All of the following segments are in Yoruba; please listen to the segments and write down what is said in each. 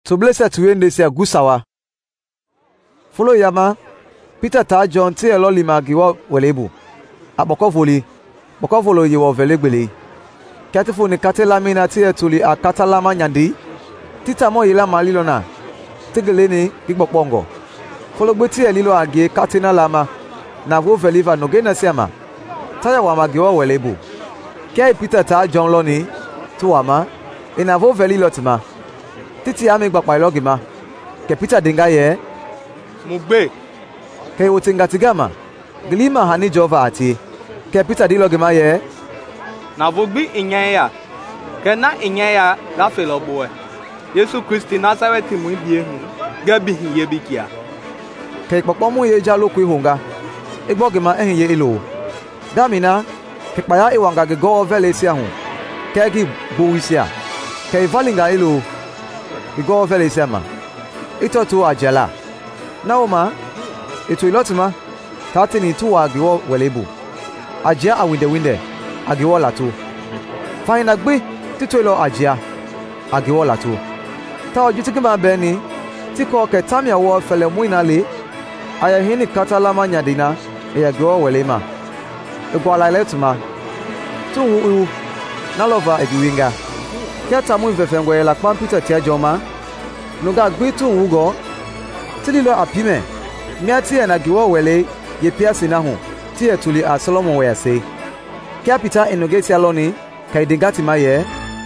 To bless to win this gusawa. Follow yama. Peter ta John ti elo lima giwa welebu. Abokofoli. Bokofolo yewo velegbele. Katifo ni katela mina ti etuli akatalama nyandi. Tita mo yila malilona. Tigeleni gigbopongo. Follow gbe ti elilo age katina lama. Na vo veliva no gena siama. Taya wa magiwa welebu. Kai Peter ta John loni. Tuwama. Ina vo velilo tima. Titi ame gbapa ilogima. Ke Peter dinga ye. Mugbe. Ke wotinga tigama. Glima hani jova ati. Ke Peter dilogima ye. Na vogbi inyaya. Ke na inyaya la feloboe. Yesu Kristi Nazareti mu biehu. Gabi hiye bikia. Ke popomu ye jalo ku ihunga. Igbogima ehin ye ilo. Damina ke paya iwanga ge go velesia hu. Ke gi buwisia. Ke valinga ilo. Igo vele sema. Ito tu ajala. Naoma. Ito ilotuma. Tati ni tu agiwo welebu. Ajia awinde winde. Agiwo latu. Fine agbe. Tito ilo ajia. Agiwo latu. Ta oju tikima beni. Tiko ke tamia wo fele muina le. Aya hini katalama nyadina. Eya giwo welema. Ego ala iletuma. Tu uu. Nalova egiwinga. Keta mu vefengwe la kpan Peter tia joma. Nuga gbitu wugo. Tililo apime. Miati na giwo wele ye piasi na hu. Tie tuli a Solomon we ase. Kia Peter enogeti aloni kai dingati maye.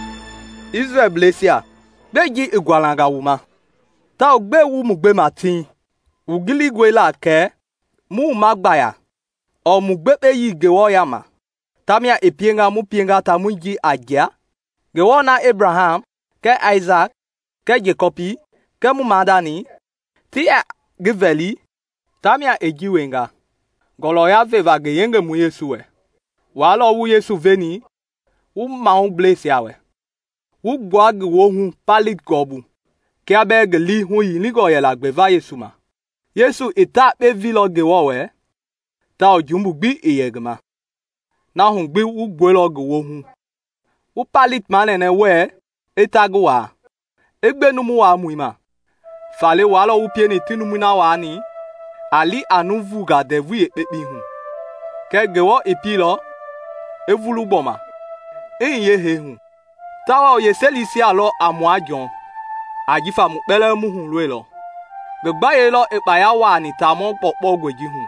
Israel blesia. Beji igwalanga wuma. Ta ogbe wu mugbe matin. Ugili gwe la ke. Mu magbaya. O mugbe pe yi gewo yama. Tamia epienga mu pienga tamuji agia. Gewo na Abraham, ke Isaac, ke Jacobi, ke Mumadani, tia giveli, tamia ejiwenga. Goloya veva ge yenge mu Yesuwe. Walo wu Yesu veni, wu maun bless yawe. Wu gwa ge wo hu palit gobu. Ke abe ge li hu yi ni go yela gbeva Yesu ma. Yesu ita pe vilo ge wo we. Ta ojumbu gbi eyegma. Na hu gbi wu gwelo ge wo hu. U palit manene we etagwa egbe numu wa muima fale walo u pieni tinumu na wani ali anuvu ga devu epepi hu ke gewo epilo evulu boma enye he hu tawa o yeselisi alo amuajon ajifa mu pele mu hu lo gbegba ye lo ipaya wa ni tamo popo gweji hu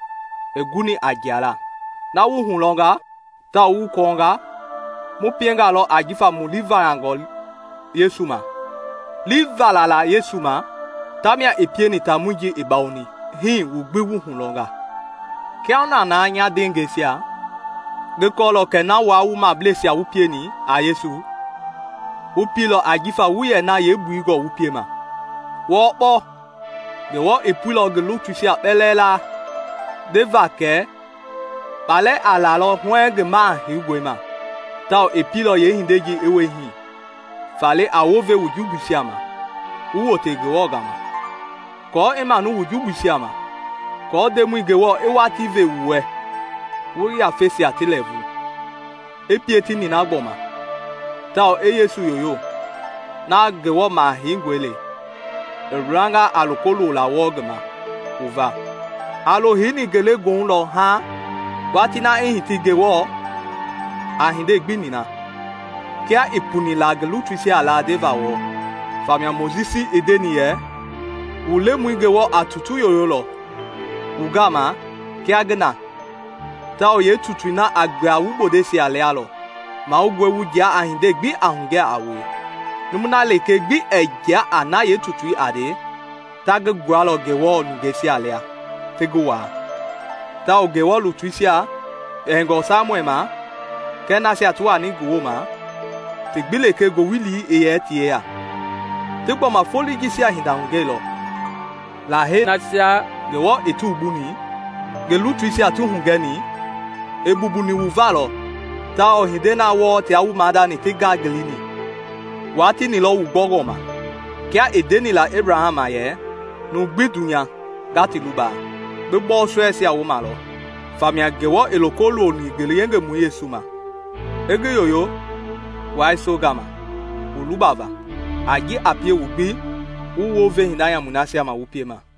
eguni ajiala na wu hu longa ta wu konga mu pienga lo ajifa mu liva angol Yesuma. Liva la Yesuma. Tamia epieni tamuji ibaoni. Hi ugbiwu hulonga. Kiana na anya dengesia. Gekolo kena wa uma blesia upieni a Yesu. Upilo ajifa uye na yebu igo upiema. Wopo. Gewo epulo gelutusia pelela. Devake. Pale alalo huenge ma higwema. Tao epilo ye hindeji ewehi. Fale awove wujubusiama. Uwote gewo gama. Ko emanu wujubusiama. Ko demu gewo ewative uwe. Wuri afesi atelevu. Epieti ni na gboma. Tao Yesu yoyo. Na gewo ma hingwele. Eranga alukolo la wogema. Uva. Alo hini gele gonlo ha. Watina ehiti gewo. Ahinde gbinina. Kia ipuni la gelutrisi ala devawo. Famia Mozisi edeniye. Ule muigewo atutu yoyolo. Ugama. Kia gena. Tao ye tutuina agbe awubodesi alealo. Ma ugwe wujia ahinde gbi ahunge awe. Numuna leke gbi ejia ana ye tutui ade. Tage gwalo gewo nugesi alea. Teguwa. Tao gewo lutrisia. Engo Samuema. Kena si atuwa ni guwoma. Tigbile ke go wili eye tie ya. Tigbo ma foli gisi ahindangelo. La he na sia gewo etu ubuni. Gelutu isi atu hungeni. Ebubuni wuvalo. Ta ohinde na wo ti awu madani tiga gelini. Wati ni lo ugbogoma. Kia edeni la Abraham aye. Nugbi dunya. Gati luba. Bebo so esi awu malo. Famia gewo elokolo ni geliyenge mu Yesuma. Ege yoyo. Wai so gama. Ulubava. Agi apie ubi. uwo ve hindanya munasia ma upie ma.